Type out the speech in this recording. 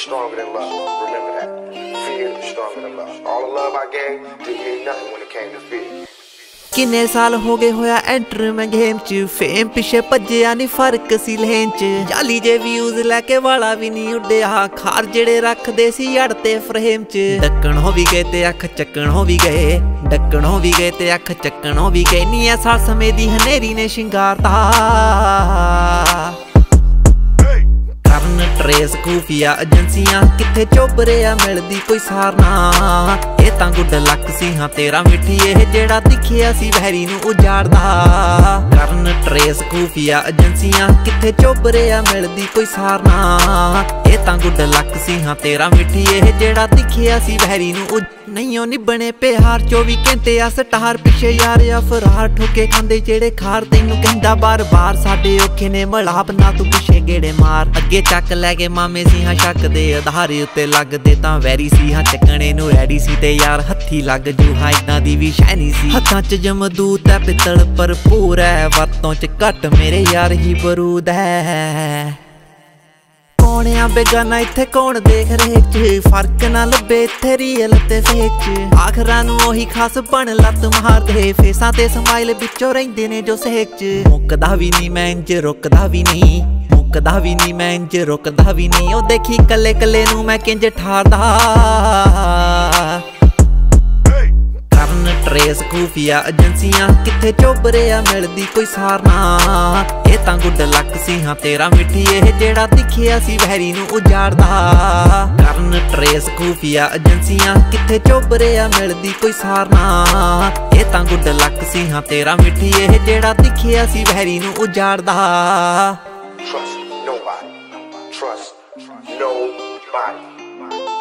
stronger than love. Remember that. Fear is stronger than love. All the love I gave didn't mean nothing when it came to fear. किन्ने साल हो गए होया enter मैं game च fame पिछे भज्जिया नी फर्क सी लेन च जाली जे व्यूज लैके वाला भी नहीं उड्डिया खार जेड़े रखदे सी अड़ते फ्रेम च डक्कण हो भी गए ते अख चक्कण हो भी गए डक्कण हो भी गए ते अख चक्कण हो भी गए नी साल समय दी हनेरी ने शिंगारता ट्रेस खूफिया एजेंसियां किथे चोबरे आ मिलदी कोई सारना ये तां गुड लक सी हां तेरा मिठी ये जेड़ा दिखिया सी वैरी नू उजाड़दा करन ट्रेस खूफिया एजेंसियां किथे चोबरे आ मिलदी कोई सारना ये तां गुड लक सी हां तेरा मिठी ये जेड़ा दिखिया सी वैरी नू नहीं ओ निबने प्यार 24 घंटे आ स्टार पिछे यार या फरार ठोके खांदे जेड़े खार तैनू कहंदा बार बार साडे औखे ने मलाप ना तू पिछे गेड़े मार अगे चक लैके मामे सी हां शक दे आधार उत्ते लगदे तां वैरी सी हां चकणे नू रैडी सी ते यार हत्थी लग जू हां इदां दी भी शैनी सी हत्थां च जमदूत है पित्तल भरपूर है वरतों च घट मेरे यार ही बरूद है कौन आ बेगाना इत्थे कौन देख रहे च फर्क ना लब्बे इत्थे रियल ते फेक च आखरां नू ओही खास बन लत मार दे फेसां ते स्माइल विचों रहिंदे ने जो सेक च मुकदा भी नहीं मैं इंज रुकदा भी नहीं मुकदा भी नहीं मैं इंज रुकदा भी नहीं ओ देखी कल्ले कल्ले नू मैं किंज ठारदा ट्रेस खूफिया एजेंसियां किथे चोबरे आ मिलदी कोई सारना ये तां गुड लक सी हां तेरा मिठी ये जेड़ा दिखिया सी वैरी नू उजाड़दा करन ट्रेस खूफिया एजेंसियां किथे चोबरे आ मिलदी कोई सारना ये तां गुड लक सी हां तेरा मिठी ये जेड़ा दिखिया सी वैरी नू उजाड़दा Trust nobody. Trust nobody.